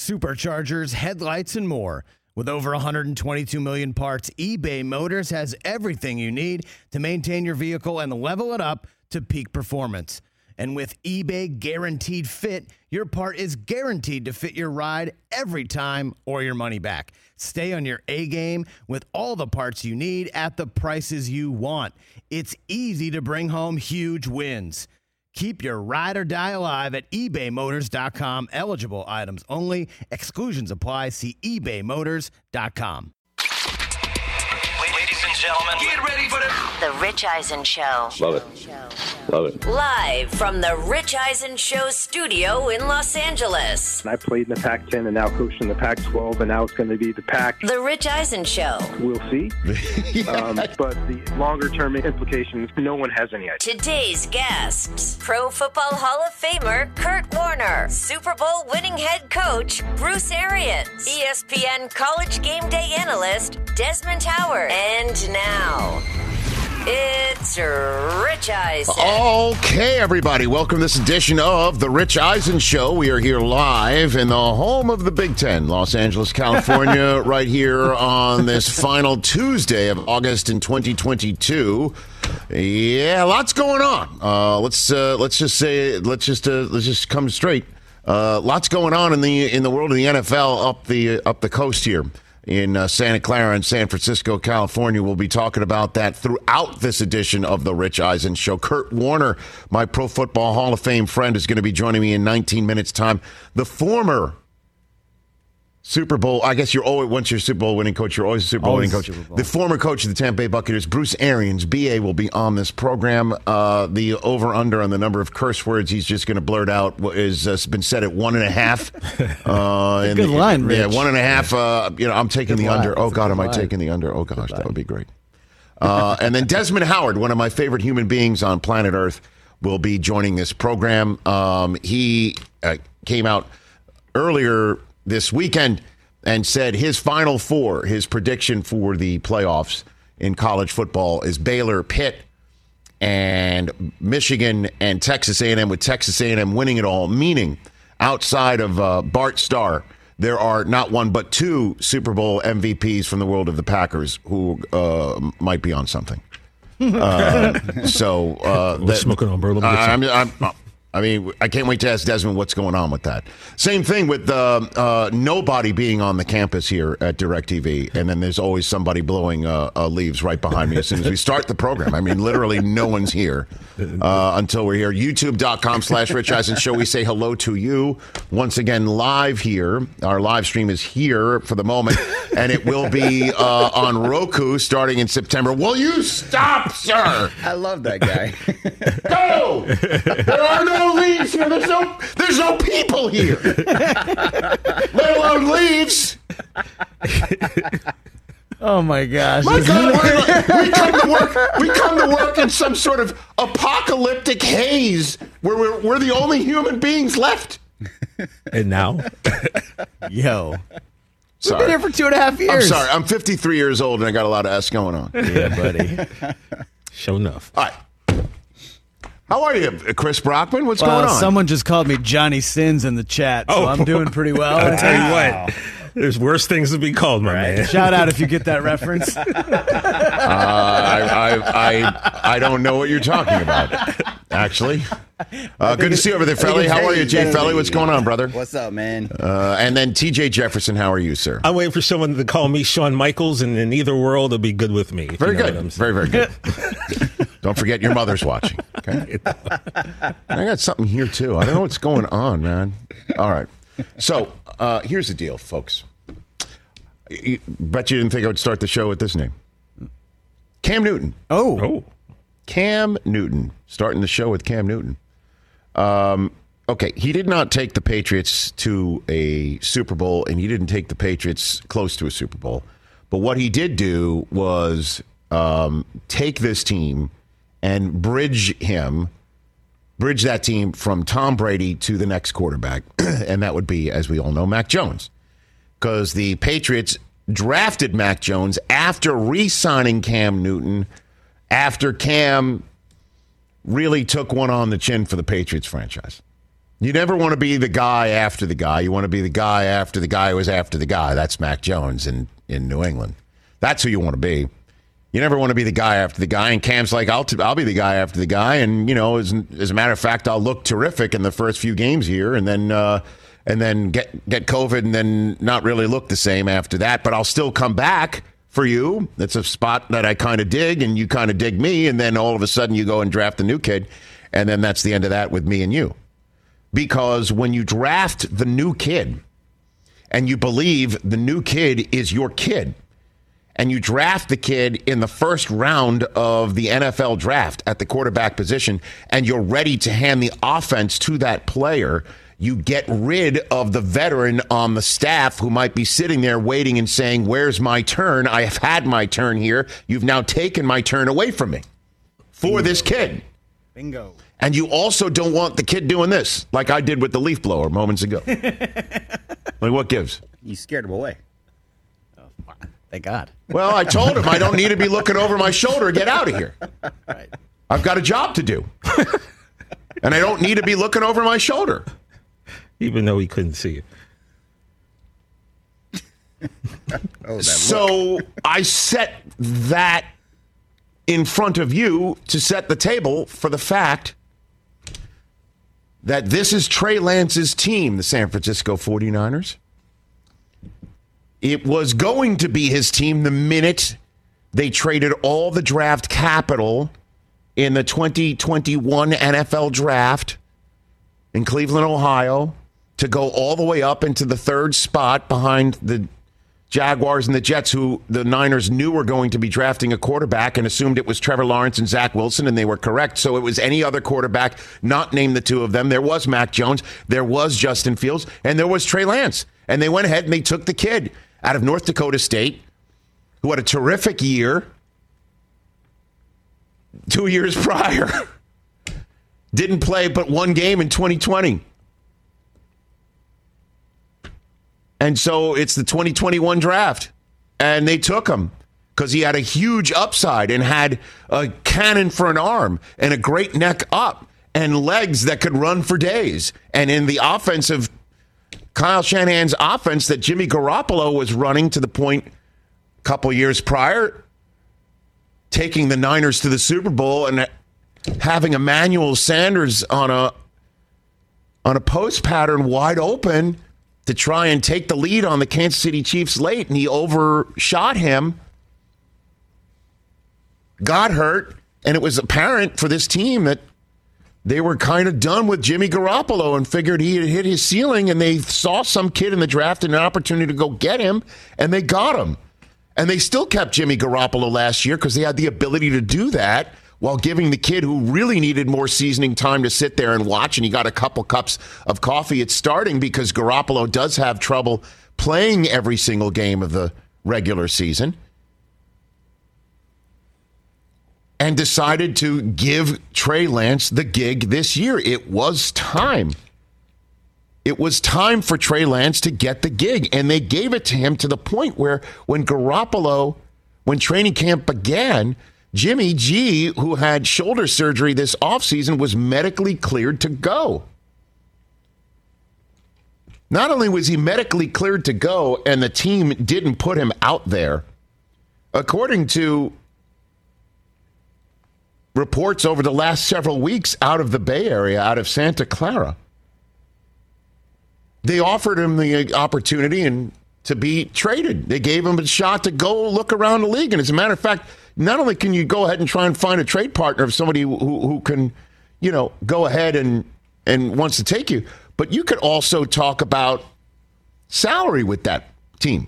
superchargers, headlights, and more. With over 122 million parts, eBay Motors has everything you need to maintain your vehicle and level it up to peak performance. And with eBay Guaranteed Fit, your part is guaranteed to fit your ride every time or your money back. Stay on your A-game with all the parts you need at the prices you want. It's easy to bring home huge wins. Keep your ride or die alive at ebaymotors.com. Eligible items only. Exclusions apply. See ebaymotors.com. Ladies and gentlemen, get ready for The Rich Eisen Show. Love it. Love it. Live from the Rich Eisen Show studio in Los Angeles. I played in the Pac-10 and now coached in the Pac-12, and now it's going to be the Pac. The Rich Eisen Show. We'll see. But the longer-term implications, no one has any idea. Today's guests, Pro Football Hall of Famer Kurt Warner, Super Bowl winning head coach Bruce Arians, ESPN College Game Day analyst Desmond Howard, and now it's Rich Eisen. Okay, everybody, welcome to this edition of The Rich Eisen Show. We are here live in the home of the Big Ten, Los Angeles, California, right here on this final Tuesday of August in 2022. Yeah, lots going on. Let's just come straight. Lots going on in the world of the NFL up the coast here. In Santa Clara and San Francisco, California. We'll be talking about that throughout this edition of The Rich Eisen Show. Kurt Warner, my Pro Football Hall of Fame friend, is going to be joining me in 19 minutes' time. The former Super Bowl, I guess once you're a Super Bowl winning coach, you're always a Super Bowl winning coach. The former coach of the Tampa Bay Buccaneers, Bruce Arians, BA, will be on this program. The over-under on the number of curse words he's just going to blurt out has been set at 1.5. Good line, Rich. Yeah, 1.5. I'm taking Good the line. under. Oh, That's a God, good am I line. taking the under? Oh, gosh, that would be great. And then Desmond Howard, one of my favorite human beings on planet Earth, will be joining this program. He came out earlier this weekend and said his Final Four, his prediction for the playoffs in college football is Baylor, Pitt, and Michigan and Texas A&M, with Texas A&M winning it all, meaning outside of Bart Starr, there are not one but two Super Bowl MVPs from the world of the Packers who might be on something. We're smoking on, bro. I mean, I can't wait to ask Desmond what's going on with that. Same thing with nobody being on the campus here at DirecTV, and then there's always somebody blowing leaves right behind me as soon as we start the program. I mean, literally no one's here until we're here. YouTube.com/Rich Eisen Show. We say hello to you once again live here. Our live stream is here for the moment, and it will be on Roku starting in September. Will you stop, sir? I love that guy. Go! There are no leaves here. There's no people here. Let alone leaves. Oh, my gosh. My God, we come to work in some sort of apocalyptic haze where we're the only human beings left. And now, Yo. Sorry. We've been here for 2.5 years. I'm sorry. I'm 53 years old and I got a lot of S going on. Yeah, buddy. show enough. All right. How are you, Chris Brockman? What's going on? Someone just called me Johnny Sins in the chat, so I'm doing pretty well. I'll tell you what. There's worse things to be called, my man. Shout out if you get that reference. I don't know what you're talking about, actually. Good to see you over there, Felly. How are you, Jay Felly? What's going on, brother? What's up, man? And then TJ Jefferson, how are you, sir? I'm waiting for someone to call me Shawn Michaels, and in either world, it'll be good with me. Very good. Very, very good. Don't forget your mother's watching. Okay. I got something here, too. I don't know what's going on, man. All right. So here's the deal, folks. Bet you didn't think I would start the show with this name. Cam Newton. Oh. Cam Newton. Starting the show with Cam Newton. Okay, he did not take the Patriots to a Super Bowl, and he didn't take the Patriots close to a Super Bowl. But what he did do was take this team and bridge that team from Tom Brady to the next quarterback, and that would be, as we all know, Mac Jones. Because the Patriots drafted Mac Jones after re-signing Cam Newton, after Cam really took one on the chin for the Patriots franchise. You never want to be the guy after the guy. You want to be the guy after the guy who was after the guy. That's Mac Jones in New England. That's who you want to be. You never want to be the guy after the guy. And Cam's like, I'll be the guy after the guy. And, you know, as a matter of fact, I'll look terrific in the first few games here and then get COVID and then not really look the same after that. But I'll still come back for you. It's a spot that I kind of dig and you kind of dig me. And then all of a sudden you go and draft a new kid. And then that's the end of that with me and you. Because when you draft the new kid and you believe the new kid is your kid and you draft the kid in the first round of the NFL draft at the quarterback position and you're ready to hand the offense to that player, you get rid of the veteran on the staff who might be sitting there waiting and saying, where's my turn? I have had my turn here. You've now taken my turn away from me for this kid. Bingo. And you also don't want the kid doing this, like I did with the leaf blower moments ago. Like, what gives? You scared him away. Oh, thank God. Well, I told him I don't need to be looking over my shoulder. Get out of here. Right. I've got a job to do. And I don't need to be looking over my shoulder. Even though he couldn't see it. So I set that in front of you to set the table for the fact that this is Trey Lance's team, the San Francisco 49ers. It was going to be his team the minute they traded all the draft capital in the 2021 NFL draft in Cleveland, Ohio, to go all the way up into the third spot behind the Jaguars and the Jets, who the Niners knew were going to be drafting a quarterback and assumed it was Trevor Lawrence and Zach Wilson, and they were correct. So it was any other quarterback, not named the two of them. There was Mac Jones, there was Justin Fields, and there was Trey Lance. And they went ahead and they took the kid out of North Dakota State, who had a terrific year 2 years prior. Didn't play but one game in 2020. And so it's the 2021 draft. And they took him because he had a huge upside and had a cannon for an arm and a great neck up and legs that could run for days. And in the offensive, Kyle Shanahan's offense that Jimmy Garoppolo was running to the point a couple years prior, taking the Niners to the Super Bowl and having Emmanuel Sanders on a post pattern wide open to try and take the lead on the Kansas City Chiefs late, and he overshot him, got hurt, and it was apparent for this team that they were kind of done with Jimmy Garoppolo and figured he had hit his ceiling, and they saw some kid in the draft and an opportunity to go get him, and they got him. And they still kept Jimmy Garoppolo last year because they had the ability to do that while giving the kid who really needed more seasoning time to sit there and watch, and he got a couple cups of coffee at starting because Garoppolo does have trouble playing every single game of the regular season, and decided to give Trey Lance the gig this year. It was time. It was time for Trey Lance to get the gig, and they gave it to him to the point where when training camp began, Jimmy G, who had shoulder surgery this offseason, was medically cleared to go. Not only was he medically cleared to go, and the team didn't put him out there, according to reports over the last several weeks out of the Bay Area, out of Santa Clara, they offered him the opportunity to be traded. They gave him a shot to go look around the league. And as a matter of fact, not only can you go ahead and try and find a trade partner of somebody who can, go ahead and wants to take you, but you could also talk about salary with that team.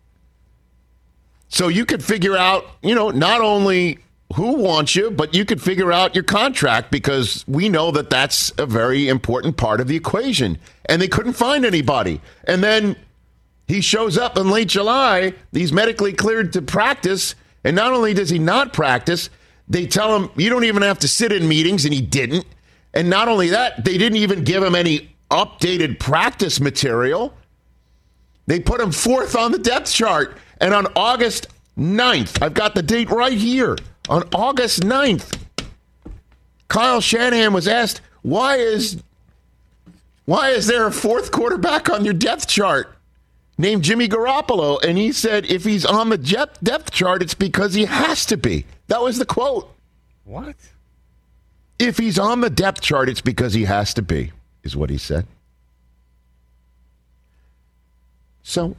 So you could figure out, not only who wants you, but you could figure out your contract, because we know that that's a very important part of the equation. And they couldn't find anybody. And then he shows up in late July. He's medically cleared to practice. And not only does he not practice, they tell him you don't even have to sit in meetings, and he didn't. And not only that, they didn't even give him any updated practice material. They put him fourth on the depth chart. And on August 9th, I've got the date right here. On August 9th, Kyle Shanahan was asked, why is Why is there a fourth quarterback on your depth chart named Jimmy Garoppolo? And he said if he's on the depth chart, it's because he has to be. That was the quote. What? If he's on the depth chart, it's because he has to be, is what he said. So,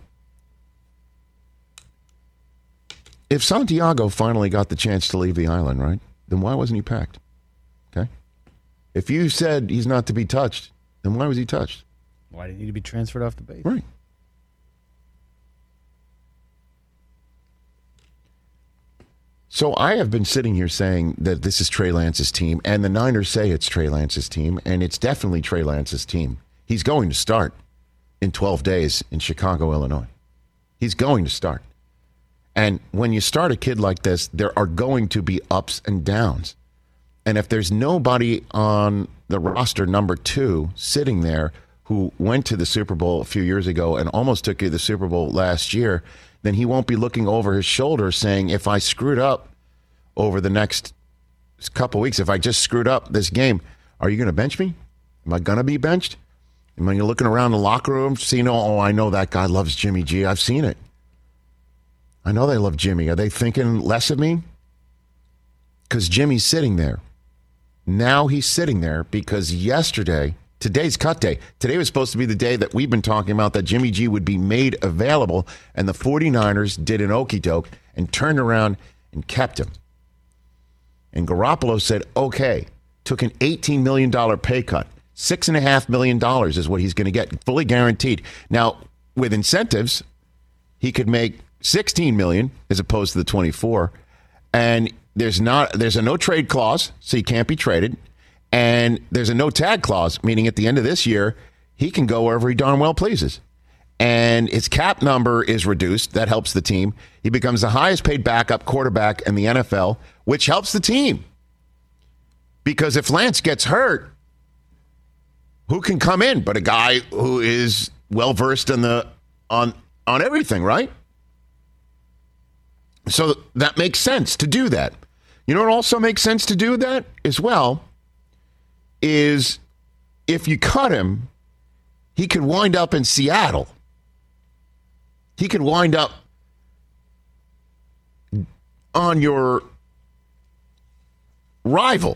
if Santiago finally got the chance to leave the island, right, then why wasn't he packed? Okay? If you said he's not to be touched, then why was he touched? Why did he need to be transferred off the base? Right. So I have been sitting here saying that this is Trey Lance's team, and the Niners say it's Trey Lance's team, and it's definitely Trey Lance's team. He's going to start in 12 days in Chicago, Illinois. He's going to start. And when you start a kid like this, there are going to be ups and downs. And if there's nobody on the roster, number 2, sitting there who went to the Super Bowl a few years ago and almost took you to the Super Bowl last year, then he won't be looking over his shoulder saying, if I screwed up over the next couple weeks, if I just screwed up this game, are you going to bench me? Am I going to be benched? And when you're looking around the locker room, seeing, oh, I know that guy loves Jimmy G. I've seen it. I know they love Jimmy. Are they thinking less of me? Because Jimmy's sitting there. Now he's sitting there because today's cut day. Today was supposed to be the day that we've been talking about that Jimmy G would be made available, and the 49ers did an okey-doke and turned around and kept him. And Garoppolo said, okay, took an $18 million pay cut. $6.5 million is what he's going to get, fully guaranteed. Now, with incentives, he could make $16 million as opposed to the 24. And there's a no-trade clause, so he can't be traded. And there's a no-tag clause, meaning at the end of this year, he can go wherever he darn well pleases. And his cap number is reduced. That helps the team. He becomes the highest-paid backup quarterback in the NFL, which helps the team. Because if Lance gets hurt, who can come in but a guy who is well-versed on everything, right? So that makes sense to do that. You know what also makes sense to do that as well is if you cut him, he could wind up in Seattle. He could wind up on your rival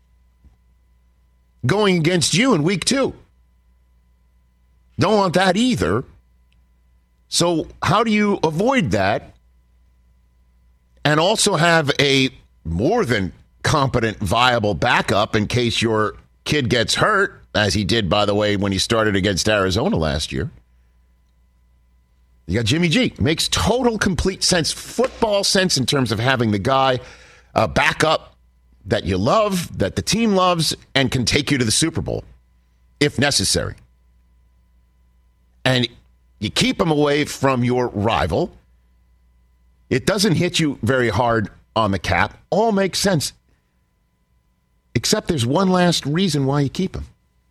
going against you in week 2. Don't want that either. So how do you avoid that and also have a more than competent, viable backup in case your kid gets hurt, as he did, by the way, when he started against Arizona last year? You got Jimmy G. Makes total, complete sense, football sense in terms of having the guy backup that you love, that the team loves, and can take you to the Super Bowl if necessary. And you keep him away from your rival. It doesn't hit you very hard on the cap. All makes sense. Except there's one last reason why you keep him.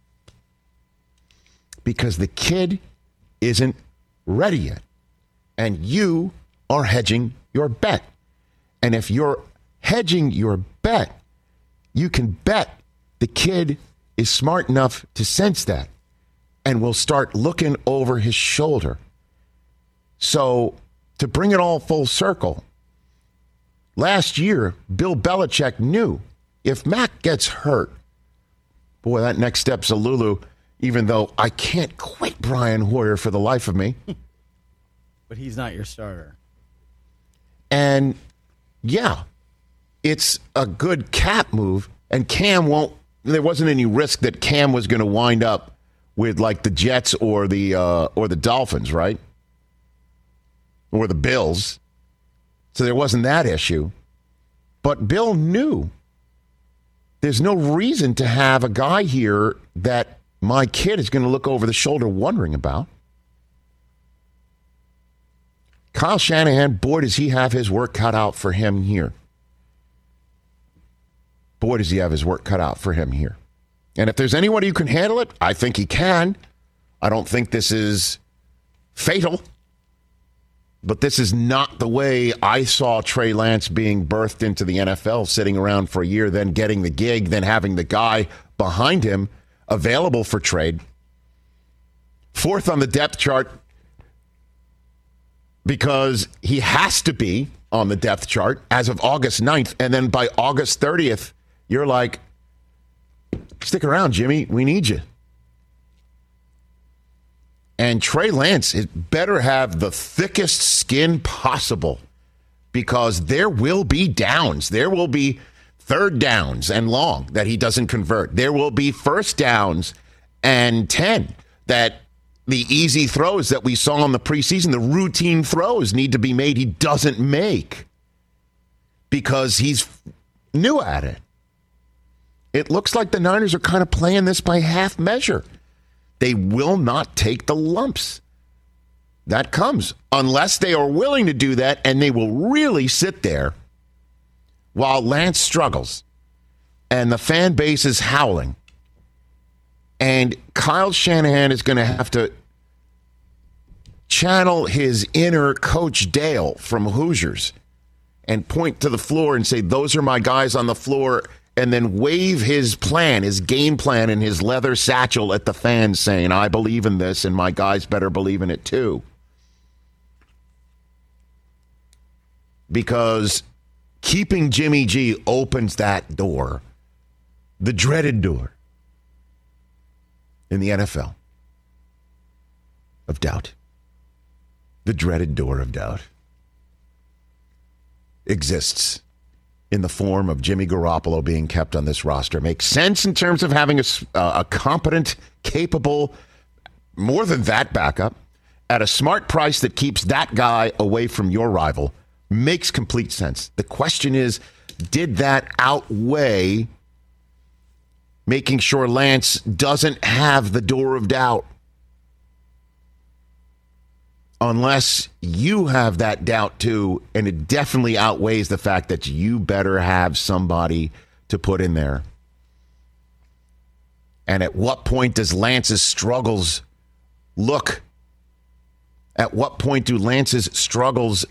Because the kid isn't ready yet. And you are hedging your bet. And if you're hedging your bet, you can bet the kid is smart enough to sense that and will start looking over his shoulder. So to bring it all full circle, last year, Bill Belichick knew if Mac gets hurt, boy, that next step's a Lulu, even though I can't quit Brian Hoyer for the life of me. But he's not your starter. And, yeah, it's a good cap move, and there wasn't any risk that Cam was going to wind up with, like, the Jets or the Dolphins, right? Or the Bills. So there wasn't that issue. But Bill knew there's no reason to have a guy here that my kid is going to look over the shoulder wondering about. Kyle Shanahan, boy, does he have his work cut out for him here. Boy, does he have his work cut out for him here. And if there's anyone who can handle it, I think he can. I don't think this is fatal. But this is not the way I saw Trey Lance being birthed into the NFL, sitting around for a year, then getting the gig, then having the guy behind him available for trade. 4th on the depth chart because he has to be on the depth chart as of August 9th. And then by August 30th, you're like, stick around, Jimmy. We need you. And Trey Lance better have the thickest skin possible because there will be downs. There will be third downs and long that he doesn't convert. There will be first downs and 10 that the easy throws that we saw in the preseason, the routine throws need to be made. He doesn't make because he's new at it. It looks like the Niners are kind of playing this by half measure. They will not take the lumps. That comes unless they are willing to do that, and they will really sit there while Lance struggles and the fan base is howling. And Kyle Shanahan is going to have to channel his inner Coach Dale from Hoosiers and point to the floor and say, those are my guys on the floor, and then wave his plan, his game plan, and his leather satchel at the fans saying, I believe in this, and my guys better believe in it too. Because keeping Jimmy G opens that door, the dreaded door in the NFL of doubt. The dreaded door of doubt exists in the form of Jimmy Garoppolo being kept on this roster. Makes sense in terms of having a competent, capable, more than that backup at a smart price that keeps that guy away from your rival. Makes complete sense. The question is, did that outweigh making sure Lance doesn't have the door of doubt? Unless you have that doubt too, and it definitely outweighs the fact that you better have somebody to put in there. And at what point does Lance's struggles look? At what point do Lance's struggles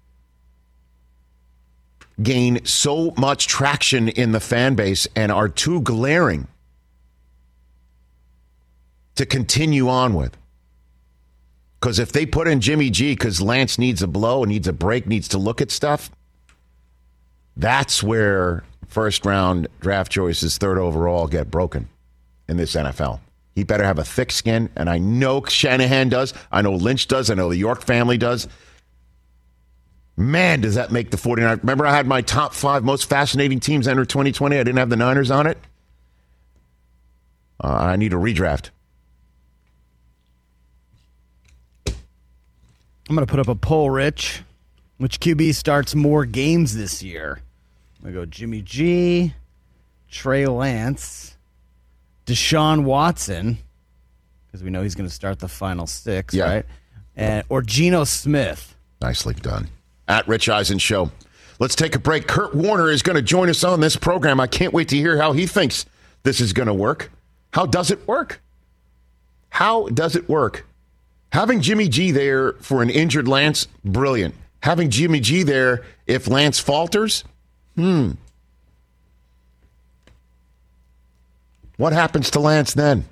gain so much traction in the fan base and are too glaring to continue on with? Because if they put in Jimmy G because Lance needs a blow and needs a break, needs to look at stuff, that's where first-round draft choices, third overall, get broken in this NFL. He better have a thick skin, and I know Shanahan does. I know Lynch does. I know the York family does. Man, does that make the 49ers. Remember I had my top 5 most fascinating teams enter 2020? I didn't have the Niners on it. I need a redraft. I'm going to put up a poll, Rich. Which QB starts more games this year? I'm going to go Jimmy G, Trey Lance, Deshaun Watson, because we know he's going to start the final 6, right? Or Geno Smith. Nicely done. At Rich Eisen Show. Let's take a break. Kurt Warner is going to join us on this program. I can't wait to hear how he thinks this is going to work. How does it work? How does it work? Having Jimmy G there for an injured Lance, brilliant. Having Jimmy G there if Lance falters, what happens to Lance then?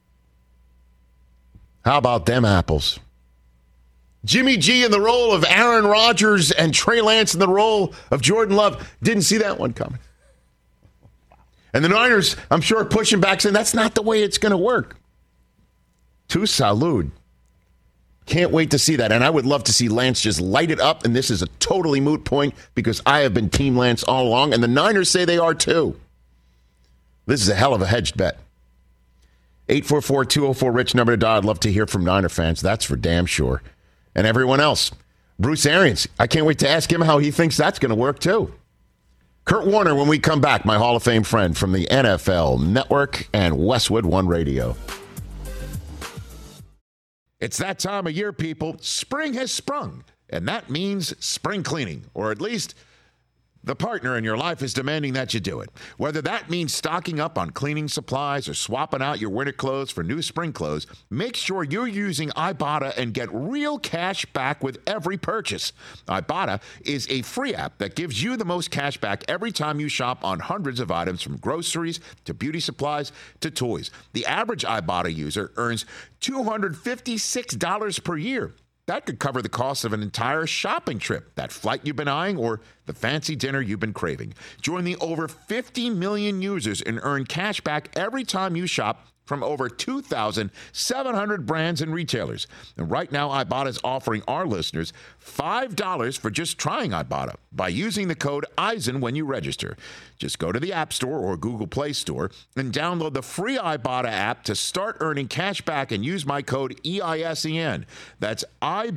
How about them apples? Jimmy G in the role of Aaron Rodgers and Trey Lance in the role of Jordan Love. Didn't see that one coming. And the Niners, I'm sure, pushing back saying that's not the way it's going to work. Tu salud. Can't wait to see that. And I would love to see Lance just light it up. And this is a totally moot point because I have been Team Lance all along. And the Niners say they are too. This is a hell of a hedged bet. 844-204-RICH, number to dial. I'd love to hear from Niner fans. That's for damn sure. And everyone else. Bruce Arians, I can't wait to ask him how he thinks that's going to work too. Kurt Warner when we come back, my Hall of Fame friend from the NFL Network and Westwood One Radio. It's that time of year, people. Spring has sprung, and that means spring cleaning, or at least The partner in your life is demanding that you do it. Whether that means stocking up on cleaning supplies or swapping out your winter clothes for new spring clothes, make sure you're using Ibotta and get real cash back with every purchase. Ibotta is a free app that gives you the most cash back every time you shop on hundreds of items, from groceries to beauty supplies to toys. The average Ibotta user earns $256 per year. That could cover the cost of an entire shopping trip, that flight you've been eyeing, or the fancy dinner you've been craving. Join the over 50 million users and earn cash back every time you shop from over 2,700 brands and retailers. And right now, Ibotta is offering our listeners $5 for just trying Ibotta by using the code EISEN when you register. Just go to the App Store or Google Play Store and download the free Ibotta app to start earning cash back and use my code EISEN. That's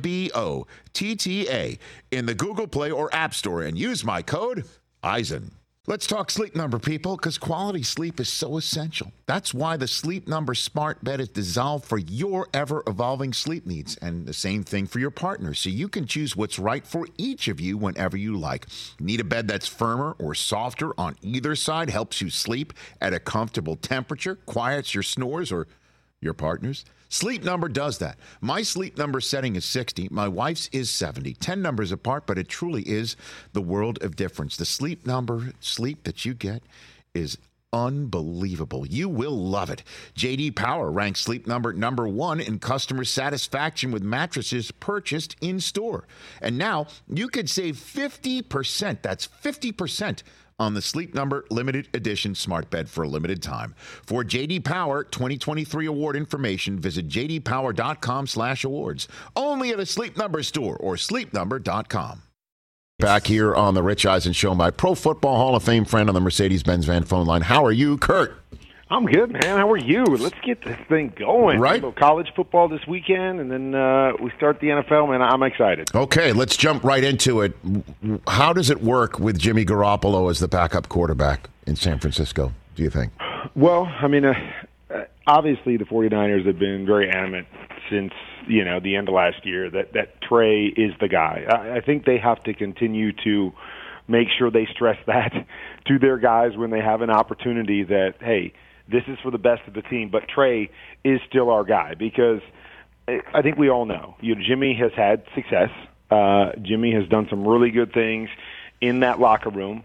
IBOTTA in the Google Play or App Store and use my code EISEN. Let's talk Sleep Number, people, because quality sleep is so essential. That's why the Sleep Number smart bed is designed for your ever-evolving sleep needs, and the same thing for your partner, so you can choose what's right for each of you whenever you like. Need a bed that's firmer or softer on either side, helps you sleep at a comfortable temperature, quiets your snores or your partner's? Sleep Number does that. My Sleep Number setting is 60. My wife's is 70. 10 numbers apart, but it truly is the world of difference. The Sleep Number sleep that you get is unbelievable. You will love it. J.D. Power ranks Sleep Number number 1 in customer satisfaction with mattresses purchased in store. And now you could save 50%. That's 50% on the Sleep Number limited edition smart bed for a limited time. For J.D. Power 2023 award information, visit jdpower.com/awards. Only at a Sleep Number store or sleepnumber.com. Back here on the Rich Eisen Show, my Pro Football Hall of Fame friend on the Mercedes-Benz van phone line. How are you, Kurt? I'm good, man. How are you? Let's get this thing going. Right. College football this weekend, and then we start the NFL, man. I'm excited. Okay, let's jump right into it. How does it work with Jimmy Garoppolo as the backup quarterback in San Francisco, do you think? Well, I mean, obviously the 49ers have been very adamant since, the end of last year that Trey is the guy. I think they have to continue to make sure they stress that to their guys when they have an opportunity that, hey, this is for the best of the team, but Trey is still our guy, because I think we all know, Jimmy has had success. Jimmy has done some really good things in that locker room.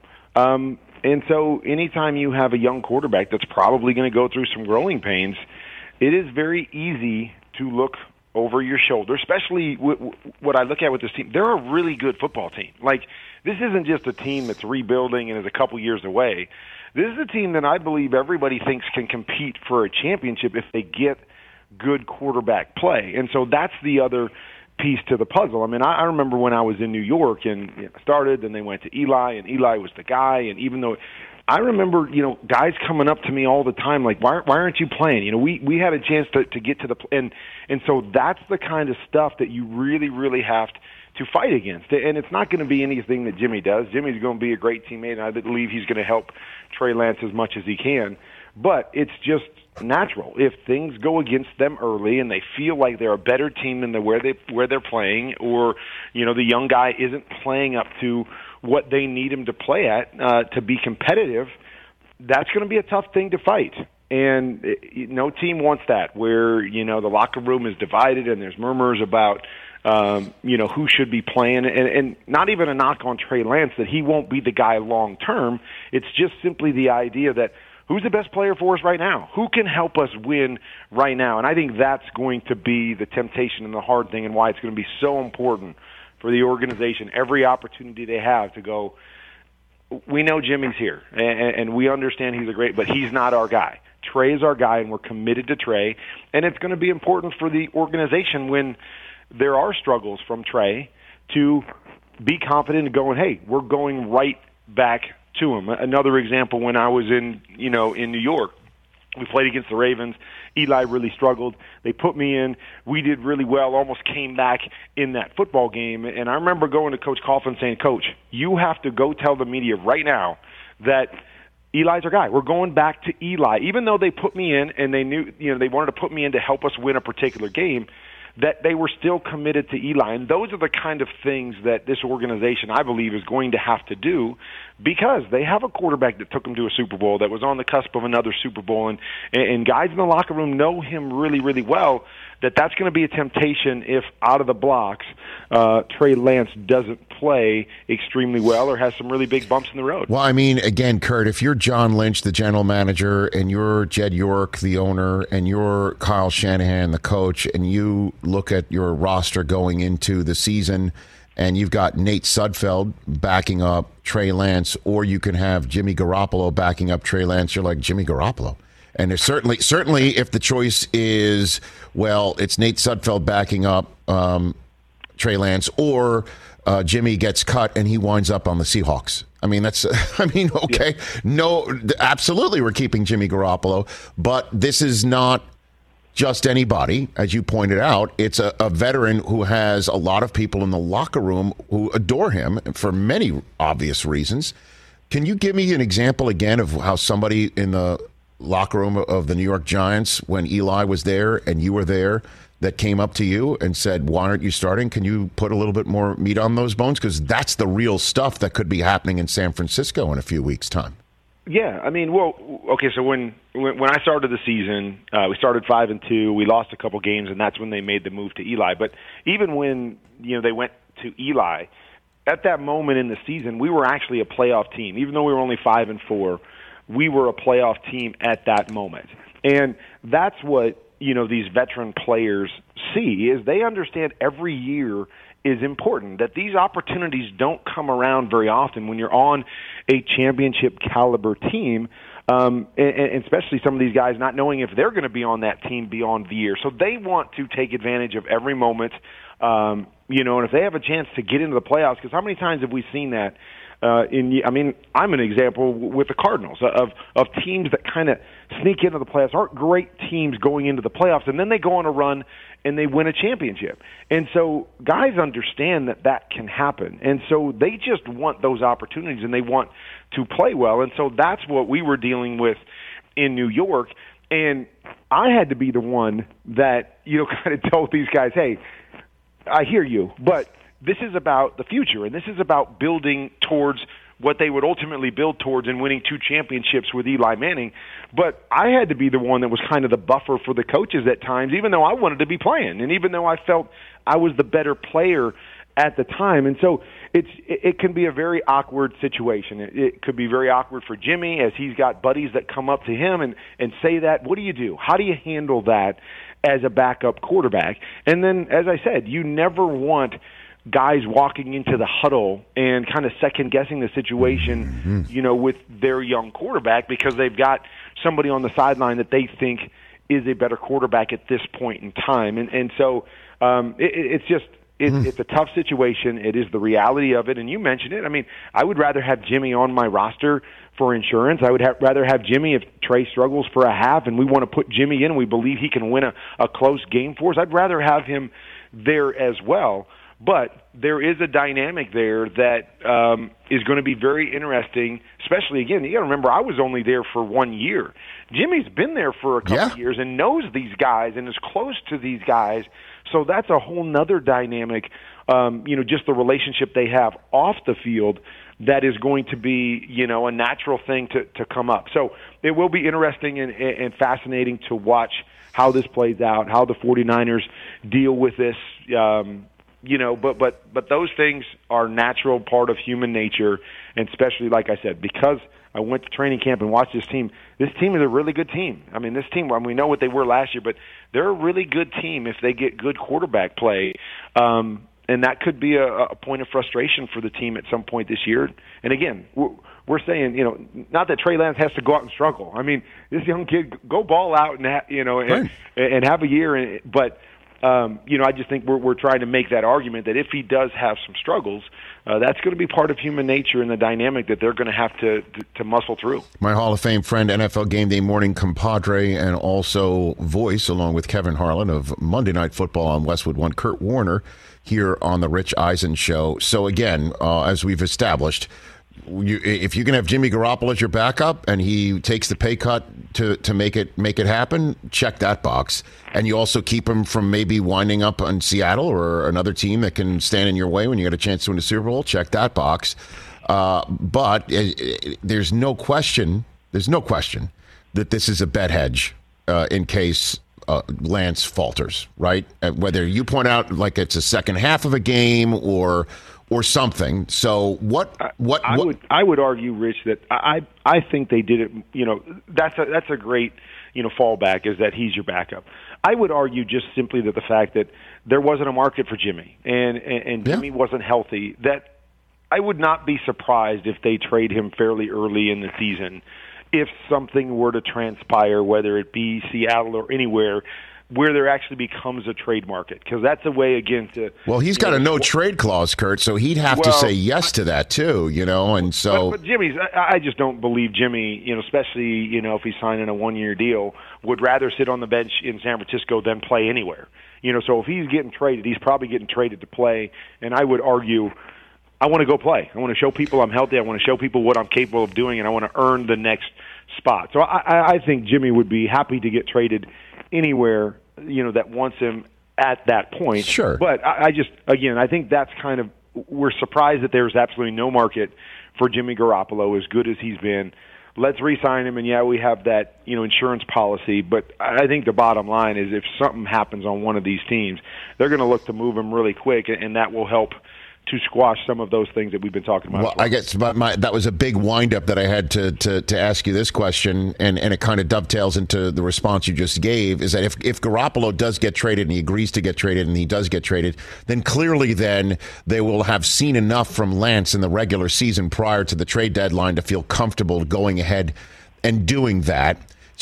And so anytime you have a young quarterback that's probably going to go through some growing pains, it is very easy to look over your shoulder, especially what I look at with this team. They're a really good football team. Like, this isn't just a team that's rebuilding and is a couple years away. This is a team that I believe everybody thinks can compete for a championship if they get good quarterback play. And so that's the other piece to the puzzle. I mean, I remember when I was in New York and started, and they went to Eli, and Eli was the guy. And even though I remember, guys coming up to me all the time, like, why aren't you playing? We had a chance to get to the and so that's the kind of stuff that you really, really have to fight against. And it's not going to be anything that Jimmy does. Jimmy's going to be a great teammate, and I believe he's going to help Trey Lance as much as he can. But it's just natural. If things go against them early and they feel like they're a better team than where they're playing, or the young guy isn't playing up to what they need him to play at to be competitive, that's going to be a tough thing to fight. And no team wants that, where the locker room is divided and there's murmurs about who should be playing, and not even a knock on Trey Lance that he won't be the guy long term. It's just simply the idea that who's the best player for us right now? Who can help us win right now? And I think that's going to be the temptation and the hard thing, and why it's going to be so important for the organization, every opportunity they have, to go, we know Jimmy's here, and we understand he's but he's not our guy. Trey's our guy, and we're committed to Trey. And it's going to be important for the organization when there are struggles from Trey to be confident in going, hey, we're going right back to him. Another example, when I was in New York, we played against the Ravens. Eli really struggled. They put me in. We did really well, almost came back in that football game. And I remember going to Coach Coughlin saying, Coach, you have to go tell the media right now that Eli's our guy. We're going back to Eli. Even though they put me in and they knew, they wanted to put me in to help us win a particular game, that they were still committed to Eli. And those are the kind of things that this organization, I believe, is going to have to do, because they have a quarterback that took them to a Super Bowl, that was on the cusp of another Super Bowl, and guys in the locker room know him really, really well, that's going to be a temptation if out of the blocks Trey Lance doesn't play extremely well or has some really big bumps in the road. Well, I mean, again, Kurt, if you're John Lynch, the general manager, and you're Jed York, the owner, and you're Kyle Shanahan, the coach, and you look at your roster going into the season, and you've got Nate Sudfeld backing up Trey Lance, or you can have Jimmy Garoppolo backing up Trey Lance, you're like, Jimmy Garoppolo. And there's certainly if the choice is, well, it's Nate Sudfeld backing up Trey Lance, or Jimmy gets cut and he winds up on the Seahawks. I mean, okay. Yeah. No, absolutely we're keeping Jimmy Garoppolo, but this is not just anybody, as you pointed out. It's a veteran who has a lot of people in the locker room who adore him for many obvious reasons. Can you give me an example again of how somebody in the locker room of the New York Giants, when Eli was there and you were there, that came up to you and said, why aren't you starting? Can you put a little bit more meat on those bones? Because that's the real stuff that could be happening in San Francisco in a few weeks' time. Yeah, I mean, well, okay, so when I started the season, we started 5-2. We lost a couple games, and that's when they made the move to Eli. But even when they went to Eli, at that moment in the season, we were actually a playoff team. Even though we were only 5-4, we were a playoff team at that moment. And that's what these veteran players see, is they understand every year is important, that these opportunities don't come around very often when you're on a championship caliber team, and especially some of these guys not knowing if they're going to be on that team beyond the year. So they want to take advantage of every moment, and if they have a chance to get into the playoffs, because how many times have we seen that? I'm an example with the Cardinals of teams that kind of sneak into the playoffs, aren't great teams going into the playoffs, and then they go on a run and they win a championship. And so guys understand that can happen. And so they just want those opportunities, and they want to play well. And so that's what we were dealing with in New York. And I had to be the one that, kind of told these guys, hey, I hear you, but this is about the future, and this is about building towards what they would ultimately build towards in winning 2 championships with Eli Manning. But I had to be the one that was kind of the buffer for the coaches at times, even though I wanted to be playing, and even though I felt I was the better player at the time. And so it can be a very awkward situation. It could be very awkward for Jimmy, as he's got buddies that come up to him and say that. What do you do? How do you handle that as a backup quarterback? And then, as I said, you never want guys walking into the huddle and kind of second-guessing the situation, with their young quarterback, because they've got somebody on the sideline that they think is a better quarterback at this point in time. And so it's a tough situation. It is the reality of it, and you mentioned it. I mean, I would rather have Jimmy on my roster for insurance. I would rather have Jimmy if Trey struggles for a half and we want to put Jimmy in and we believe he can win a close game for us. I'd rather have him there as well. But there is a dynamic there that is going to be very interesting, especially, again, you got to remember, I was only there for 1 year. Jimmy's been there for a couple years and knows these guys and is close to these guys. So that's a whole nother dynamic, just the relationship they have off the field that is going to be, a natural thing to come up. So it will be interesting and fascinating to watch how this plays out, how the 49ers deal with this. But those things are natural part of human nature, and especially, like I said, because I went to training camp and watched this team. This team is a really good team. I mean, this team, we know what they were last year, but they're a really good team if they get good quarterback play. And that could be a point of frustration for the team at some point this year. And again, we're saying, not that Trey Lance has to go out and struggle. I mean, this young kid, go ball out and and have a year. But I just think we're trying to make that argument that if he does have some struggles, that's going to be part of human nature and the dynamic that they're going to have to muscle through. My Hall of Fame friend, NFL Game Day morning compadre, and also voice, along with Kevin Harlan, of Monday Night Football on Westwood One, Kurt Warner, here on the Rich Eisen Show. So again, as we've established, if you can have Jimmy Garoppolo as your backup and he takes the pay cut to make it happen, check that box. And you also keep him from maybe winding up on Seattle or another team that can stand in your way when you get a chance to win the Super Bowl. Check that box. But there's no question that this is a bet hedge in case Lance falters, right? Whether you point out like it's a second half of a game or something. So I would argue, Rich, that I think they did it. That's a great fallback, is that he's your backup. I would argue just simply that the fact that there wasn't a market for Jimmy and Jimmy wasn't healthy, that I would not be surprised if they trade him fairly early in the season if something were to transpire, whether it be Seattle or anywhere, where there actually becomes a trade market, because that's a way, again, to... Well, he's got a no-trade clause, Kurt, so he'd have to say yes to that, too, and so... But Jimmy's... I just don't believe Jimmy, especially, if he's signing a one-year deal, would rather sit on the bench in San Francisco than play anywhere. So if he's getting traded, he's probably getting traded to play, and I would argue, I want to go play. I want to show people I'm healthy. I want to show people what I'm capable of doing, and I want to earn the next spot. So I think Jimmy would be happy to get traded anywhere, that wants him at that point. Sure. But I think that's kind of, we're surprised that there's absolutely no market for Jimmy Garoppolo, as good as he's been. Let's re-sign him, and we have that, insurance policy. But I think the bottom line is, if something happens on one of these teams, they're going to look to move him really quick, and that will help to squash some of those things that we've been talking about. Well, I guess that was a big wind-up that I had to ask you this question, and it kind of dovetails into the response you just gave, is that if Garoppolo does get traded and he agrees to get traded and he does get traded, then clearly then they will have seen enough from Lance in the regular season prior to the trade deadline to feel comfortable going ahead and doing that.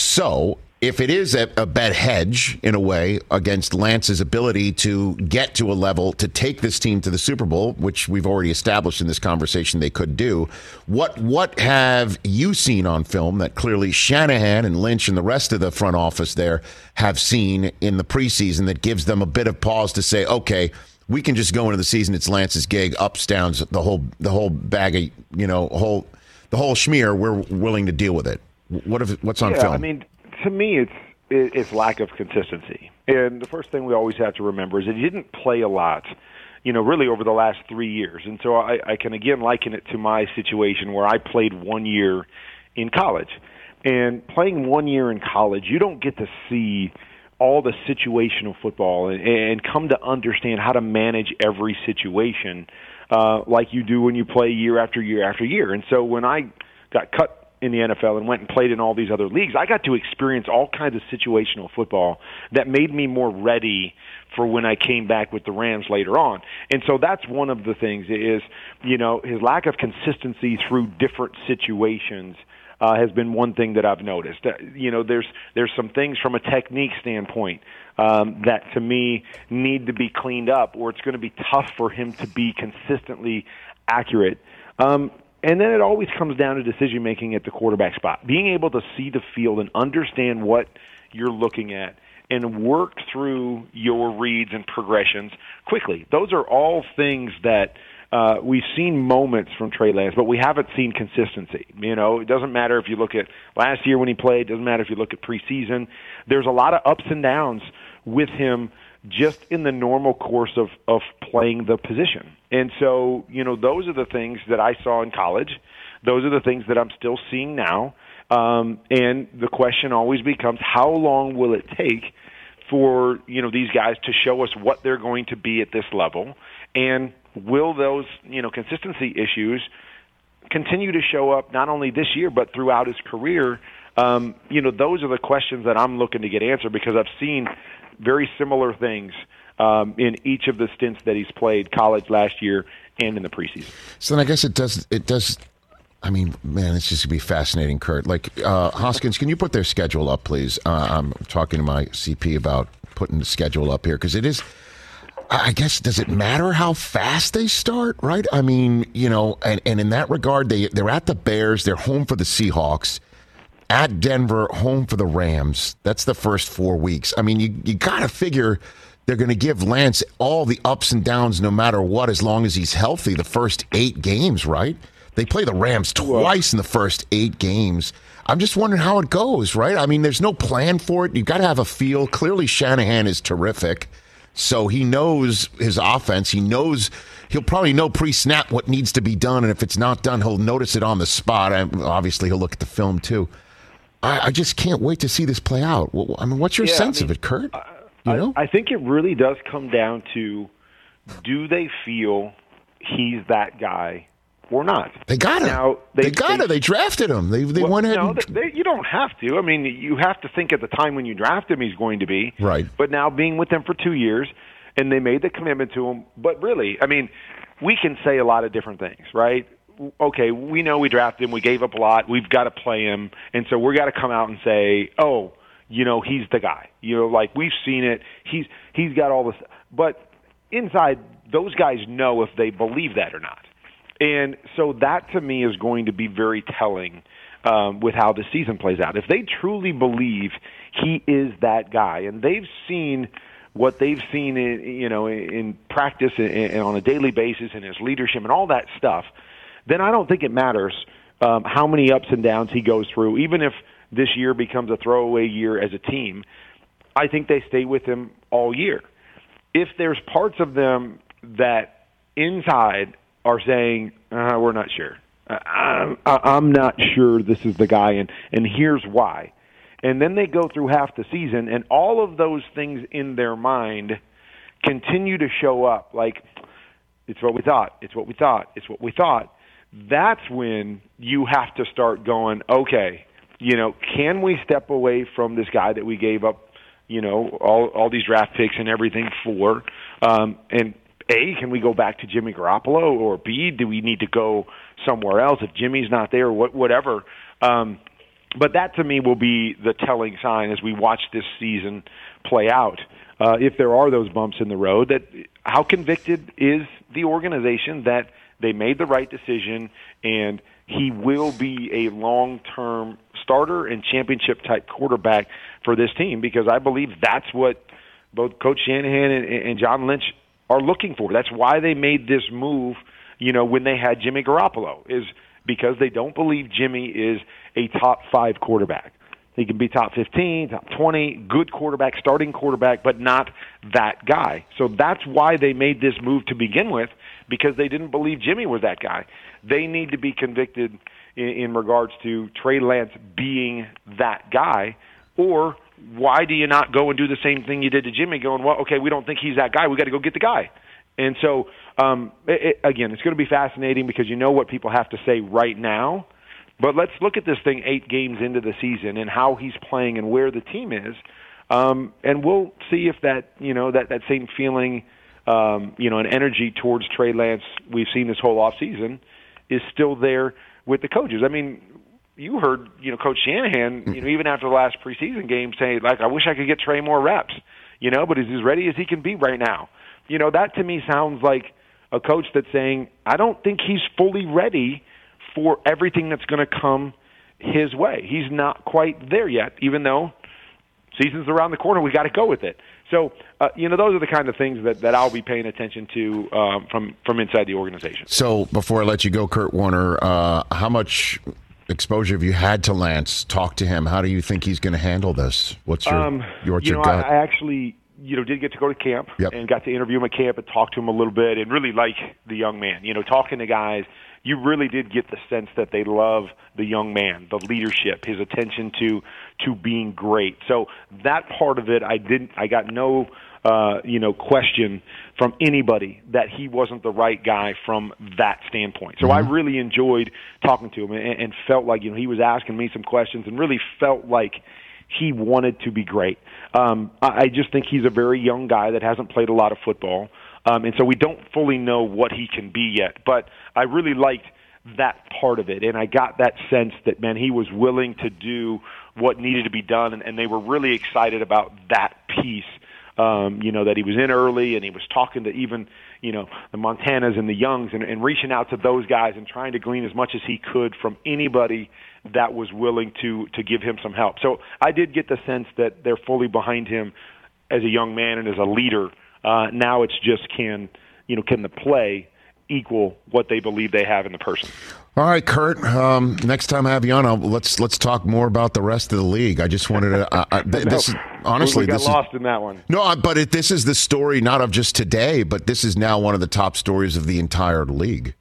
So if it is a bet hedge, in a way, against Lance's ability to get to a level to take this team to the Super Bowl, which we've already established in this conversation they could do, what have you seen on film that clearly Shanahan and Lynch and the rest of the front office there have seen in the preseason that gives them a bit of pause to say, okay, we can just go into the season, it's Lance's gig, ups, downs, the whole bag of, the whole schmear, we're willing to deal with it. What's on film? I mean, to me, it's lack of consistency. And the first thing we always have to remember is that he didn't play a lot, really over the last 3 years. And so I can, again, liken it to my situation where I played 1 year in college. And playing 1 year in college, you don't get to see all the situational football and come to understand how to manage every situation like you do when you play year after year after year. And so when I got cut in the NFL and went and played in all these other leagues, I got to experience all kinds of situational football that made me more ready for when I came back with the Rams later on. And so that's one of the things is, his lack of consistency through different situations has been one thing that I've noticed. There's some things from a technique standpoint that to me need to be cleaned up, or it's going to be tough for him to be consistently accurate. And then it always comes down to decision-making at the quarterback spot. Being able to see the field and understand what you're looking at and work through your reads and progressions quickly. Those are all things that we've seen moments from Trey Lance, but we haven't seen consistency. It doesn't matter if you look at last year when he played. It doesn't matter if you look at preseason. There's a lot of ups and downs with him just in the normal course of playing the position. And so, those are the things that I saw in college. Those are the things that I'm still seeing now. And the question always becomes, how long will it take for, these guys to show us what they're going to be at this level? And will those, consistency issues continue to show up not only this year but throughout his career? Those are the questions that I'm looking to get answered, because I've seen very similar things in each of the stints that he's played, college last year and in the preseason. So then I guess it does. I mean, man, it's just going to be fascinating, Kurt. Like, Hoskins, can you put their schedule up, please? I'm talking to my CP about putting the schedule up here, because it is, I guess, does it matter how fast they start, right? I mean, and in that regard, they're at the Bears, they're home for the Seahawks, at Denver, home for the Rams. That's the first 4 weeks. I mean, you got to figure they're going to give Lance all the ups and downs no matter what, as long as he's healthy, the first 8 games, right? They play the Rams twice in the first 8 games. I'm just wondering how it goes, right? I mean, there's no plan for it. You've got to have a feel. Clearly, Shanahan is terrific. So he knows his offense. He'll probably know pre-snap what needs to be done, and if it's not done, he'll notice it on the spot. Obviously, he'll look at the film, too. I just can't wait to see this play out. I mean, what's your sense of it, Kurt? I think it really does come down to, do they feel he's that guy or not? They got him. They drafted him. They went ahead. You don't have to. I mean, you have to think at the time when you draft him he's going to be. Right. But now being with them for 2 years, and they made the commitment to him. But really, I mean, we can say a lot of different things, right? Okay, we know we drafted him. We gave up a lot. We've got to play him. And so we've got to come out and say, oh, he's the guy. Like we've seen it. He's got all this. But inside, those guys know if they believe that or not. And so that, to me, is going to be very telling with how the season plays out. If they truly believe he is that guy, and they've seen what they've seen in practice and on a daily basis and his leadership and all that stuff, then I don't think it matters how many ups and downs he goes through. Even if this year becomes a throwaway year as a team, I think they stay with him all year. If there's parts of them that inside are saying, we're not sure. I'm not sure this is the guy, and here's why. And then they go through half the season, and all of those things in their mind continue to show up, like, it's what we thought, it's what we thought, it's what we thought. That's when you have to start going, okay, can we step away from this guy that we gave up, all these draft picks and everything for, and A, can we go back to Jimmy Garoppolo, or B, do we need to go somewhere else if Jimmy's not there, whatever. But that, to me, will be the telling sign as we watch this season play out. If there are those bumps in the road, that how convicted is the organization that they made the right decision and he will be a long-term starter and championship-type quarterback for this team, because I believe that's what both Coach Shanahan and John Lynch are looking for. That's why they made this move, when they had Jimmy Garoppolo, is because they don't believe Jimmy is a top 5 quarterback. He can be top 15, top 20, good quarterback, starting quarterback, but not that guy. So that's why they made this move to begin with, because they didn't believe Jimmy was that guy. They need to be convicted in regards to Trey Lance being that guy, or why do you not go and do the same thing you did to Jimmy, going, well, okay, we don't think he's that guy. We got to go get the guy. And so, again, it's going to be fascinating because you know what people have to say right now. But let's look at this thing 8 games into the season and how he's playing and where the team is. And we'll see if that, that same feeling, and energy towards Trey Lance we've seen this whole offseason is still there with the coaches. I mean, you heard, Coach Shanahan, even after the last preseason game say, like, I wish I could get Trey more reps, but he's as ready as he can be right now. That to me sounds like a coach that's saying, I don't think he's fully ready for everything that's going to come his way. He's not quite there yet, even though season's around the corner. We got to go with it. So, those are the kind of things that I'll be paying attention to from inside the organization. So before I let you go, Kurt Warner, how much exposure have you had to Lance? Talk to him. How do you think he's going to handle this? What's your gut? I actually did get to go to camp and got to interview him at camp and talk to him a little bit and really like the young man. Talking to guys, you really did get the sense that they love the young man, the leadership, his attention to being great. So that part of it, I got no question from anybody that he wasn't the right guy from that standpoint. So I really enjoyed talking to him and felt like he was asking me some questions and really felt like he wanted to be great. I just think he's a very young guy that hasn't played a lot of football. And so we don't fully know what he can be yet. But I really liked that part of it. And I got that sense that, man, he was willing to do what needed to be done. And they were really excited about that piece, that he was in early and he was talking to even, the Montanas and the Youngs and reaching out to those guys and trying to glean as much as he could from anybody that was willing to give him some help. So I did get the sense that they're fully behind him as a young man and as a leader. Now it's just can the play equal what they believe they have in the person. All right, Kurt. Next time I have you on, let's talk more about the rest of the league. I just wanted to. This is honestly, we got this lost in that one. No, but this is the story not of just today, but this is now one of the top stories of the entire league.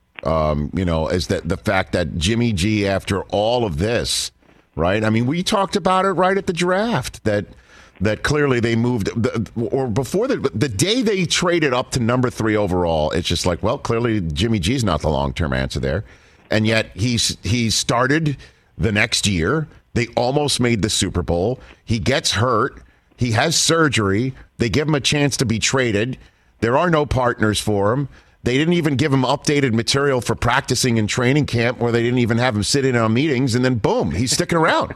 Is that the fact that Jimmy G, after all of this, right? I mean, we talked about it right at the draft that clearly they moved, or before the day they traded up to number 3 overall. It's just like, well, clearly Jimmy G's not the long-term answer there. And yet he started the next year. They almost made the Super Bowl. He gets hurt. He has surgery. They give him a chance to be traded. There are no partners for him. They didn't even give him updated material for practicing in training camp, where they didn't even have him sit in on meetings. And then, boom, he's sticking around.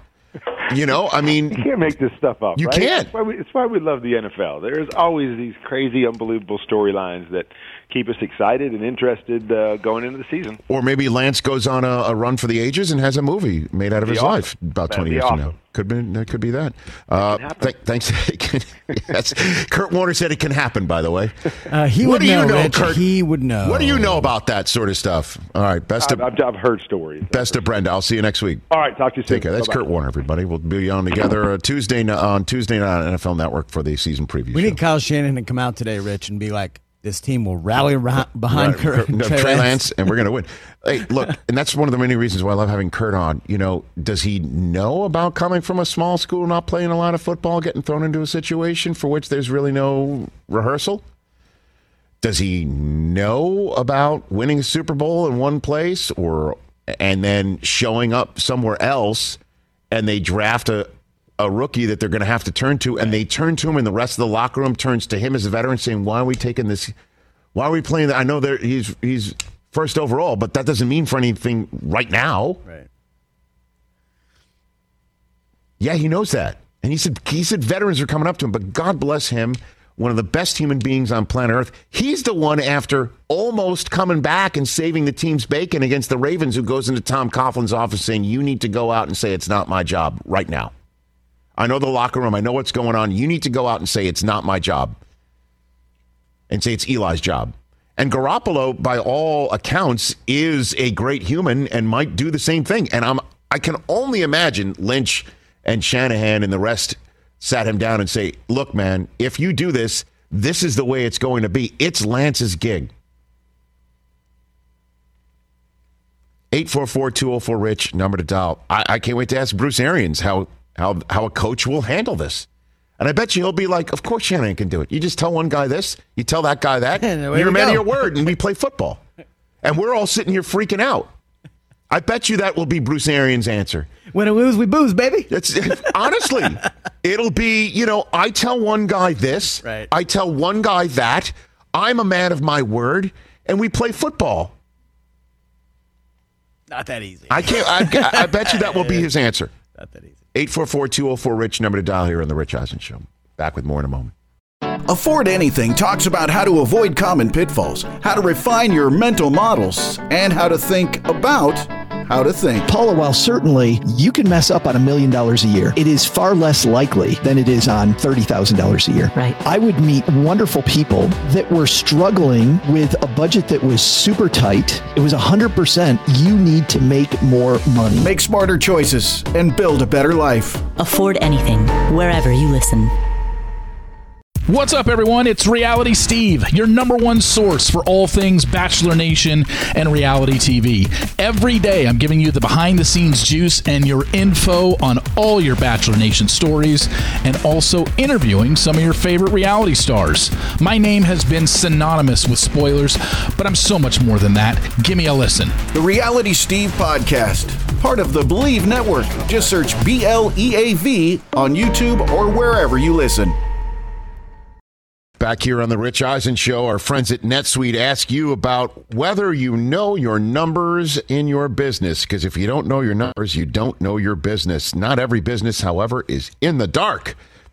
I mean, you can't make this stuff up. You right? can't. It's why we love the NFL. There's always these crazy, unbelievable storylines that keep us excited and interested going into the season. Or maybe Lance goes on a run for the ages and has a movie made out of his life about 20 years from now. Could be that. Thanks. Yes. Kurt Warner said it can happen, by the way. He would know, Rich. Kurt? He would know. What do you know about that sort of stuff? All right. I've heard stories. Best of Brenda. I'll see you next week. All right. Talk to you soon. Take care. That's Kurt Warner, everybody. We'll be on together on Tuesday night on NFL Network for the season preview. We need Kyle Shanahan to come out today, Rich, and be like, this team will rally behind Trey Lance, and we're going to win. Hey, look, and that's one of the many reasons why I love having Kurt on. Does he know about coming from a small school, not playing a lot of football, getting thrown into a situation for which there's really no rehearsal? Does he know about winning a Super Bowl in one place and then showing up somewhere else, and they draft a rookie that they're going to have to turn to, and they turn to him, and the rest of the locker room turns to him as a veteran, saying, why are we taking this? Why are we playing that? I know that he's first overall, but that doesn't mean for anything right now. Right. Yeah, he knows that. And he said veterans are coming up to him, but God bless him, one of the best human beings on planet Earth. He's the one, after almost coming back and saving the team's bacon against the Ravens, who goes into Tom Coughlin's office saying, you need to go out and say it's not my job right now. I know the locker room. I know what's going on. You need to go out and say it's not my job, and say it's Eli's job. And Garoppolo, by all accounts, is a great human and might do the same thing. And I can only imagine Lynch and Shanahan and the rest sat him down and say, look, man, if you do this, this is the way it's going to be. It's Lance's gig. 844-204-RICH, number to dial. I can't wait to ask Bruce Arians how a coach will handle this. And I bet you he'll be like, of course Shanahan can do it. You just tell one guy this, you tell that guy that, you're a man of your word, and we play football. And we're all sitting here freaking out. I bet you that will be Bruce Arians' answer. When we lose, we booze, baby. Honestly, it'll be, I tell one guy this, right. I tell one guy that, I'm a man of my word, and we play football. Not that easy. I bet you that will be his answer. Not that easy. 844-204-RICH, number to dial here on The Rich Eisen Show. Back with more in a moment. Afford Anything talks about how to avoid common pitfalls, how to refine your mental models, and how to think about how to think. Paula, while certainly you can mess up on $1 million a year, it is far less likely than it is on $30,000 a year. Right. I would meet wonderful people that were struggling with a budget that was super tight. It was 100% you need to make more money. Make smarter choices and build a better life. Afford Anything, wherever you listen. What's up, everyone? It's Reality Steve, your number one source for all things Bachelor Nation and reality TV. Every day, I'm giving you the behind-the-scenes juice and your info on all your Bachelor Nation stories, and also interviewing some of your favorite reality stars. My name has been synonymous with spoilers, but I'm so much more than that. Give me a listen. The Reality Steve Podcast, part of the Believe Network. Just search BLEAV on YouTube or wherever you listen. Back here on the Rich Eisen Show, our friends at NetSuite ask you about whether you know your numbers in your business. Because if you don't know your numbers, you don't know your business. Not every business, however, is in the dark.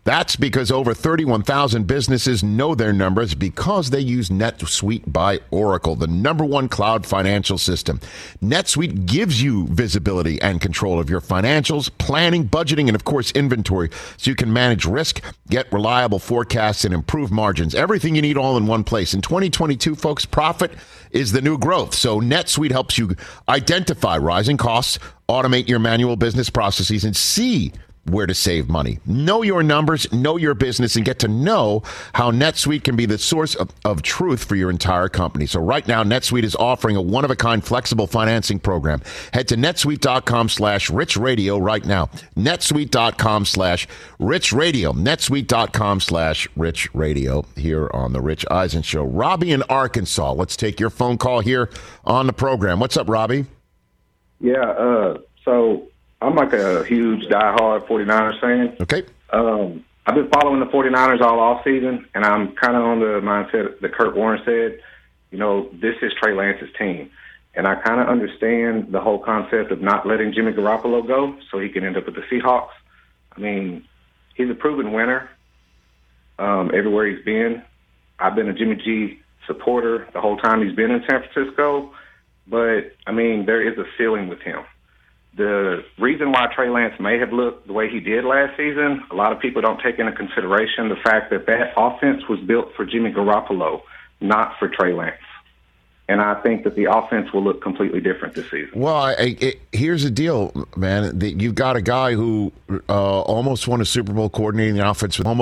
That's because over 31,000 businesses know their numbers because they use NetSuite by Oracle, the #1 cloud financial system. NetSuite gives you visibility and control of your financials, planning, budgeting, and, of course, inventory, so you can manage risk, get reliable forecasts, and improve margins. Everything you need all in one place. In 2022, folks, profit is the new growth. So NetSuite helps you identify rising costs, automate your manual business processes, and see where to save money. Know your numbers, know your business, and get to know how NetSuite can be the source of truth for your entire company. So right now, NetSuite is offering a one-of-a-kind flexible financing program. Head to netsuite.com/richradio right now. netsuite.com/richradio. netsuite.com/richradio here on The Rich Eisen Show. Robbie in Arkansas. Let's take your phone call here on the program. What's up, Robbie? Yeah, so I'm like a huge diehard 49ers fan. Okay. I've been following the 49ers all off season, and I'm kind of on the mindset that Kurt Warner said, this is Trey Lance's team. And I kind of understand the whole concept of not letting Jimmy Garoppolo go so he can end up with the Seahawks. I mean, he's a proven winner everywhere he's been. I've been a Jimmy G supporter the whole time he's been in San Francisco. But, I mean, there is a ceiling with him. The reason why Trey Lance may have looked the way he did last season, a lot of people don't take into consideration the fact that that offense was built for Jimmy Garoppolo, not for Trey Lance. And I think that the offense will look completely different this season. Well, here's the deal, man. You've got a guy who almost won a Super Bowl coordinating the offense, de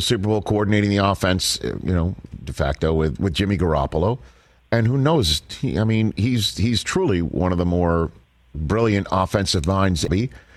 facto with Jimmy Garoppolo. And who knows? He's truly one of the more brilliant offensive minds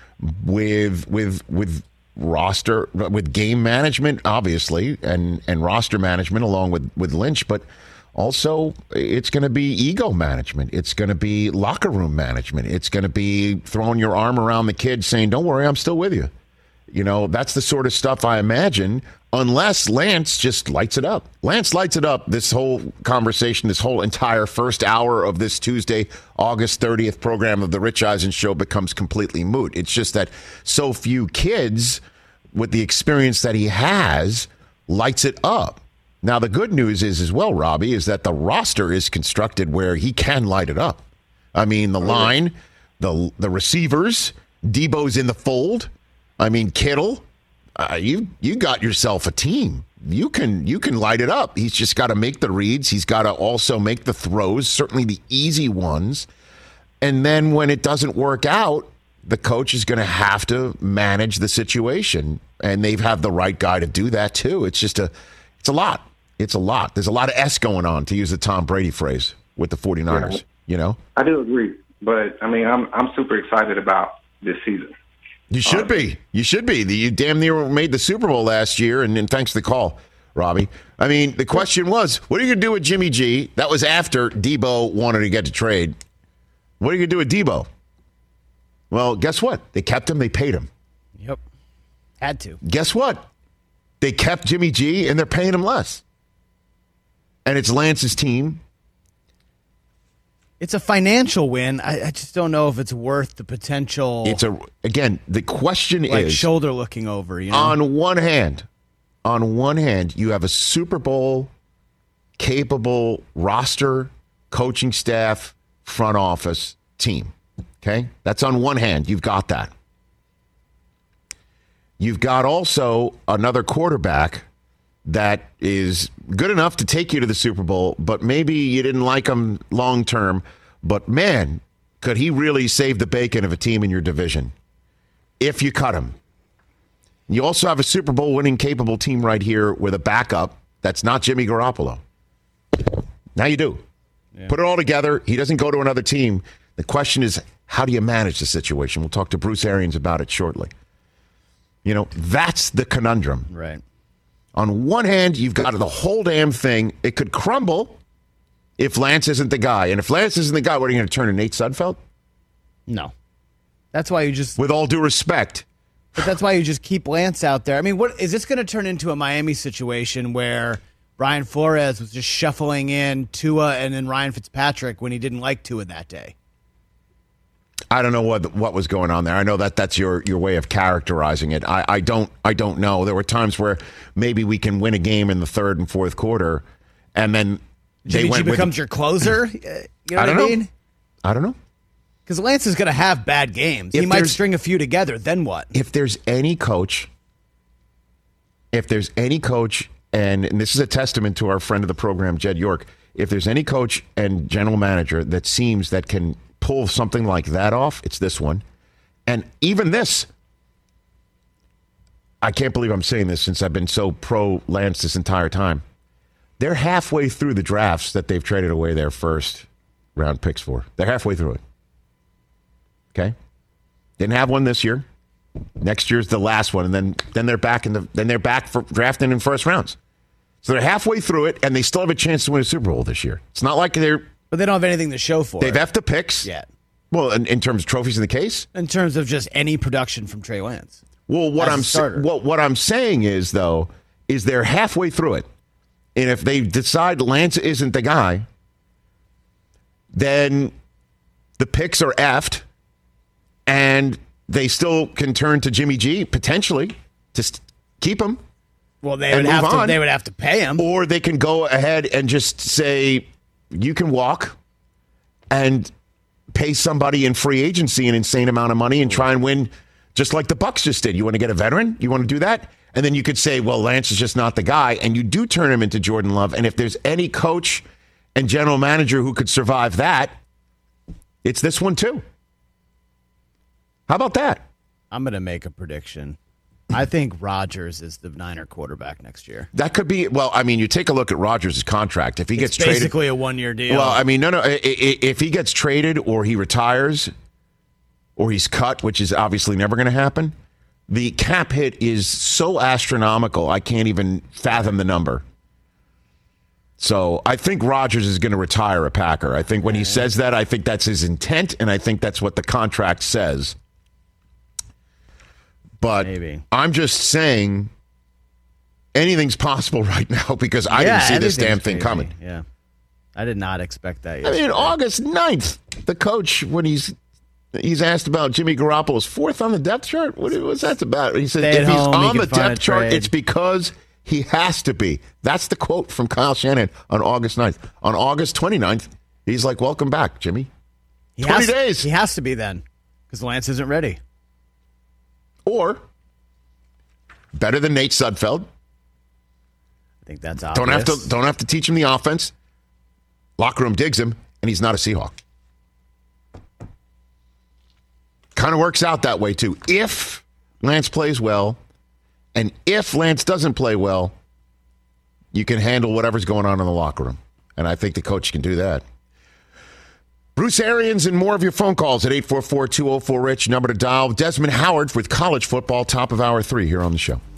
with roster, with game management, obviously, and roster management along with Lynch, but also it's going to be ego management. It's going to be locker room management. It's going to be throwing your arm around the kid saying, don't worry, I'm still with you. That's the sort of stuff I imagine, unless Lance just lights it up. Lance lights it up. This whole conversation, this whole entire first hour of this Tuesday, August 30th program of The Rich Eisen Show becomes completely moot. It's just that so few kids with the experience that he has lights it up. Now, the good news is as well, Robbie, is that the roster is constructed where he can light it up. I mean, the line, the receivers, Debo's in the fold. I mean, Kittle, you got yourself a team. You can light it up. He's just got to make the reads. He's got to also make the throws, certainly the easy ones. And then when it doesn't work out, the coach is going to have to manage the situation. And they have the right guy to do that, too. It's a lot. It's a lot. There's a lot of S going on, to use the Tom Brady phrase, with the 49ers, I do agree. But, I'm super excited about this season. You should be. You should be. You damn near made the Super Bowl last year, and thanks for the call, Robbie. I mean, the question was, what are you going to do with Jimmy G? That was after Debo wanted to get to trade. What are you going to do with Debo? Well, guess what? They kept him. They paid him. Yep. Had to. Guess what? They kept Jimmy G, and they're paying him less. And it's Lance's team. It's a financial win. I just don't know if it's worth the potential. The question is shoulder looking over. On one hand, you have a Super Bowl capable roster, coaching staff, front office team. Okay, that's on one hand. You've got that. You've got also another quarterback that is good enough to take you to the Super Bowl, but maybe you didn't like him long term. But, man, could he really save the bacon of a team in your division if you cut him? You also have a Super Bowl winning capable team right here with a backup that's not Jimmy Garoppolo. Now you do. Yeah. Put it all together. He doesn't go to another team. The question is, how do you manage the situation? We'll talk to Bruce Arians about it shortly. That's the conundrum. Right. On one hand, you've got the whole damn thing. It could crumble if Lance isn't the guy. And if Lance isn't the guy, what are you going to turn to Nate Sudfeld? No. That's why you just... With all due respect. But that's why you just keep Lance out there. I mean, what is this going to turn into a Miami situation where Brian Flores was just shuffling in Tua and then Ryan Fitzpatrick when he didn't like Tua that day? I don't know what was going on there. I know that's your way of characterizing it. I don't know. There were times where maybe we can win a game in the third and fourth quarter, and then Jimmy G becomes your closer. You know what I mean? I don't know. Because Lance is going to have bad games. He might string a few together. Then what? If there's any coach, and this is a testament to our friend of the program, Jed York, if there's any coach and general manager that seems that can pull something like that off, it's this one. And even this, I can't believe I'm saying this since I've been so pro Lance this entire time. They're halfway through the drafts that they've traded away their first round picks for. They're halfway through it. Okay? Didn't have one this year. Next year's the last one, and then they're back for drafting in first rounds. So they're halfway through it, and they still have a chance to win a Super Bowl this year. It's not like But they don't have anything to show for They've effed the picks. Yet. Well, in terms of trophies in the case? In terms of just any production from Trey Lance. Well, what I'm saying is, though, is they're halfway through it. And if they decide Lance isn't the guy, then the picks are effed, and they still can turn to Jimmy G, potentially, to keep him. Well, they would have to pay him. Or they can go ahead and just say, you can walk and pay somebody in free agency an insane amount of money and try and win just like the Bucs just did. You want to get a veteran? You want to do that? And then you could say, well, Lance is just not the guy. And you do turn him into Jordan Love. And if there's any coach and general manager who could survive that, it's this one too. How about that? I'm going to make a prediction. I think Rodgers is the Niner quarterback next year. That could be. Well, I mean, you take a look at Rodgers' contract. If he gets traded, basically a one-year deal. Well, I mean, no. If he gets traded or he retires or he's cut, which is obviously never going to happen, the cap hit is so astronomical, I can't even fathom the number. So I think Rodgers is going to retire a Packer. I think when he says that, I think that's his intent, and I think that's what the contract says. But maybe. I'm just saying anything's possible right now because I didn't see this damn thing coming. Yeah. I did not expect that yesterday. I mean, August 9th, the coach, when he's asked about Jimmy Garoppolo's fourth on the depth chart, what's that about? He said, if he's on the depth chart, it's because he has to be. That's the quote from Kyle Shanahan on August 9th. On August 29th, he's like, welcome back, Jimmy. 20 days. He has to be then because Lance isn't ready. Or better than Nate Sudfeld. I think that's obvious. Don't have to teach him the offense. Locker room digs him, and he's not a Seahawk. Kind of works out that way, too. If Lance plays well, and if Lance doesn't play well, you can handle whatever's going on in the locker room. And I think the coach can do that. Bruce Arians and more of your phone calls at 844-204-RICH, number to dial. Desmond Howard with college football, top of hour 3 here on the show.